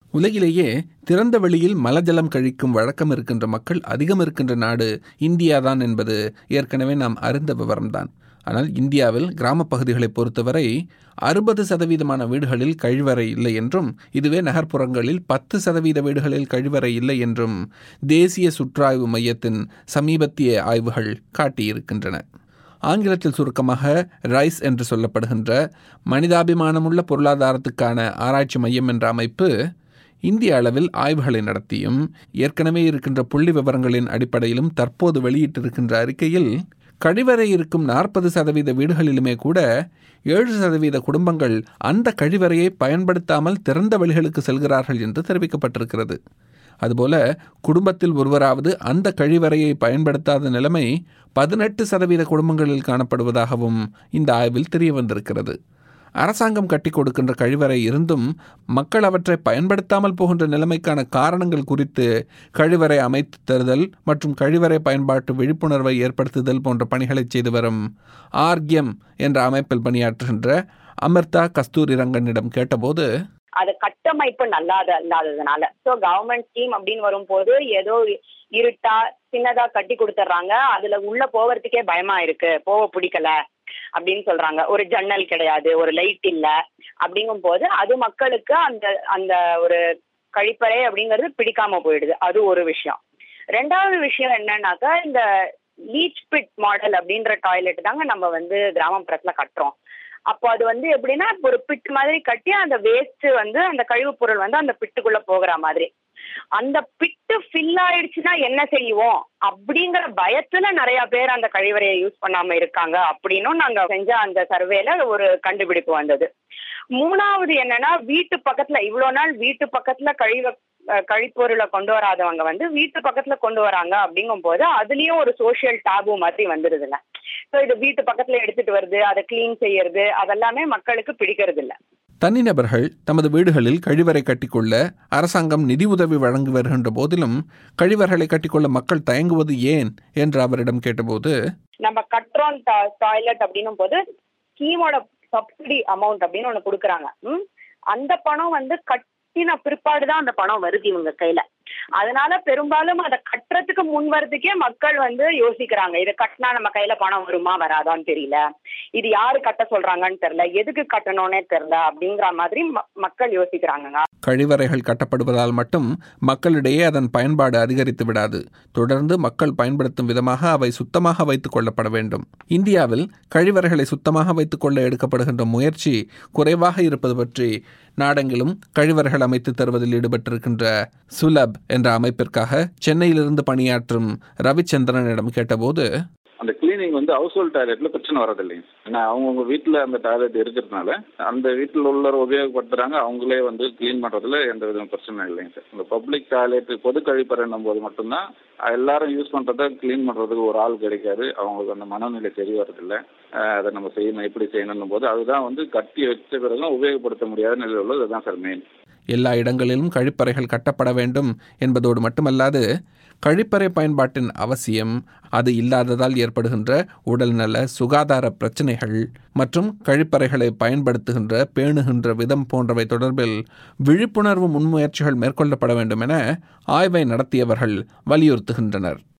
உலகிலேயே திறந்த வெளியில் மலஜலம் கழிக்கும் வழக்கம் இருக்கின்ற மக்கள் அதிகம் இருக்கின்ற நாடு இந்தியாதான் என்பது ஏற்கனவே நாம் அறிந்த விவரம்தான். ஆனால் இந்தியாவில் கிராம பகுதிகளை பொறுத்தவரை 60% வீடுகளில் கழிவறை இல்லை என்றும், இதுவே நகர்ப்புறங்களில் 10% வீடுகளில் கழிவறை இல்லை என்றும் தேசிய சுற்றாய்வு மையத்தின் சமீபத்திய ஆய்வுகள் காட்டியிருக்கின்றன. ஆங்கிலத்தில் சுருக்கமாக ரைஸ் என்று சொல்லப்படுகின்ற மனிதாபிமானமுள்ள பொருளாதாரத்துக்கான ஆராய்ச்சி மையம் என்ற அமைப்பு இந்திய அளவில் ஆய்வுகளை நடத்தியும் ஏற்கனவே இருக்கின்ற புள்ளி விவரங்களின் அடிப்படையிலும் தற்போது வெளியிட்டிருக்கின்ற அறிக்கையில் கழிவறை இருக்கும் 40% வீடுகளிலுமே கூட 7% குடும்பங்கள் அந்த கழிவறையை பயன்படுத்தாமல் திறந்த வெளிகளுக்கு செல்கிறார்கள் என்று தெரிவிக்கப்பட்டிருக்கிறது. அதுபோல குடும்பத்தில் ஒருவராவது அந்த கழிவறையை பயன்படுத்தாத நிலைமை 18% குடும்பங்களில் காணப்படுவதாகவும் இந்த ஆய்வில் தெரிய வந்திருக்கிறது. அரசாங்கம் கட்டி கொடுக்கின்ற கழிவறை இருந்தும் மக்கள் அவற்றை பயன்படுத்தாமல் போகின்ற நிலைமைக்கான காரணங்கள் குறித்து கழிவறை அமைத்து தருதல் மற்றும் கழிவறை பயன்பாட்டு விழிப்புணர்வை ஏற்படுத்துதல் போன்ற பணிகளை செய்து வரும் ஆர்கியம் என்ற அமைப்பில் பணியாற்றுகின்ற அமிர்தா கஸ்தூரி ரங்கனிடம் கேட்டபோது, அது கட்டமைப்பு இல்லாததுனால கவர்மெண்ட் ஸ்கீம் அப்படின்னு வரும்போது ஏதோ இருட்டா சின்னதா கட்டி கொடுத்துட்றாங்க, அதுல உள்ள போவதுக்கே பயமா இருக்கு, போக பிடிக்கல அப்படின்னு சொல்றாங்க. ஒரு ஜன்னல் கிடையாது, ஒரு லைட் இல்ல. அப்படிங்கும் போது அது மக்களுக்கு அந்த அந்த ஒரு கழிப்பறை அப்படிங்கிறது பிடிக்காம போயிடுது. அது ஒரு விஷயம். ரெண்டாவது விஷயம் என்னன்னாக்கா, இந்த லீச் பிட் மாடல் அப்படின்ற டாய்லெட் தாங்க நம்ம கிராமப்புறத்துல கட்டுறோம். அப்போ அது எப்படின்னா, ஒரு பிட் மாதிரி கட்டி அந்த வேஸ்ட் அந்த கழிவு பொருள் அந்த பிட்டுக்குள்ள போகிற மாதிரி. அந்த பிட்டு ஃபில் ஆயிடுச்சுன்னா என்ன செய்வோம் அப்படிங்கிற பயத்துல நிறைய பேர் அந்த கழிவறையை யூஸ் பண்ணாம இருக்காங்க அப்படின்னும் நாங்க செஞ்ச அந்த சர்வேல ஒரு கண்டுபிடிப்பு வந்தது. மூணாவது என்னன்னா, வீட்டு பக்கத்துல இவ்வளவு நாள் வீட்டு பக்கத்துல கழிப்பொருளை கொண்டு வராதவங்க வீட்டு பக்கத்துல கொண்டு வராங்க. அப்படிங்கும் போது அதுலயும் ஒரு சோசியல் டாபு மாதிரி வந்துருதுங்க. இது வீட்டு பக்கத்துல எடுத்துட்டு வருது, அதை கிளீன் செய்யறது, அதெல்லாமே மக்களுக்கு பிடிக்கிறது இல்ல. தனிநபர்கள் தமது வீடுகளில் கழிவறை கட்டிக்கொள்ள அரசாங்கம் நிதி உதவி வழங்கி வருகின்ற போதிலும் கழிவறைகளை கட்டிக்கொள்ள மக்கள் தயங்குவது ஏன் என்று அவரிடம் கேட்டபோது, நம்ம கட்டுறோம் டாய்லெட் அப்படின்னும் போது ஸ்கீமோட சப்சிடி அமௌண்ட் அப்படின்னு ஒண்ணு கொடுக்குறாங்க. அந்த பணம் கட்டின பிற்பாடுதான் அந்த பணம் வருது இவங்க கையில. அதனால பெரும்பாலும் அதை கட்டுறதுக்கு முன் வரதுக்கே மக்கள் யோசிக்கிறாங்க, இதை கட்டினா நம்ம கையில பணம் வருமா வராதான்னு தெரியல, இது யாரு கட்ட சொல்றாங்கன்னு தெரியல, எதுக்கு கட்டணும்னே தெரியல அப்படிங்கிற மாதிரி மக்கள் யோசிக்கிறாங்க. கழிவறைகள் கட்டப்படுவதால் மட்டும் மக்களிடையே அதன் பயன்பாடு அதிகரித்து விடாது. தொடர்ந்து மக்கள் பயன்படுத்தும் விதமாக அவை சுத்தமாக வைத்துக் கொள்ளப்பட வேண்டும். இந்தியாவில் கழிவறைகளை சுத்தமாக வைத்துக் கொள்ள எடுக்கப்படுகின்ற முயற்சி குறைவாக இருப்பது பற்றி நாடெங்கிலும் கழிவறைகள் அமைத்து தருவதில் ஈடுபட்டிருக்கின்ற சுலப் என்ற அமைப்பிற்காக சென்னையிலிருந்து பணியாற்றும் ரவிச்சந்திரனிடம் கேட்டபோது, அந்த கிளீனிங் ஹவுஸ் ஹோல்ட் டாய்லெட்ல பிரச்சனை வரதில்லைங்க. ஏன்னா அவங்கவுங்க வீட்டில் அந்த டாய்லெட் இருக்கிறதுனால அந்த வீட்டில் உள்ள உபயோகப்படுத்துறாங்க, அவங்களே கிளீன் பண்றதுல எந்த வித பிரச்சனை இல்லைங்க சார். இந்த பப்ளிக் டாய்லெட் பொது கழிப்பறைன்னும் போது மட்டும்தான் எல்லாரும் யூஸ் பண்றதை கிளீன் பண்றதுக்கு ஒரு ஆள் கிடைக்காது, அவங்களுக்கு அந்த மனநிலை தெரிய வரதில்லை. அதை நம்ம செய்யணும், எப்படி செய்யணும் போது அதுதான் கட்டி வச்ச பிறகு உபயோகப்படுத்த முடியாத நிலையில் உள்ளது. அதுதான் சார் மெயின். எல்லா இடங்களிலும் கழிப்பறைகள் கட்டப்பட வேண்டும் என்பதோடு மட்டுமல்லாது கழிப்பறை பயன்பாட்டின் அவசியம், அது இல்லாததால் ஏற்படுகின்ற உடல்நல சுகாதார பிரச்சனைகள் மற்றும் கழிப்பறைகளை பயன்படுத்துகின்ற பேணுகின்ற விதம் போன்றவை தொடர்பில் விழிப்புணர்வு முன்முயற்சிகள் மேற்கொள்ளப்பட வேண்டும் என ஆய்வை நடத்தியவர்கள் வலியுறுத்துகின்றனர்.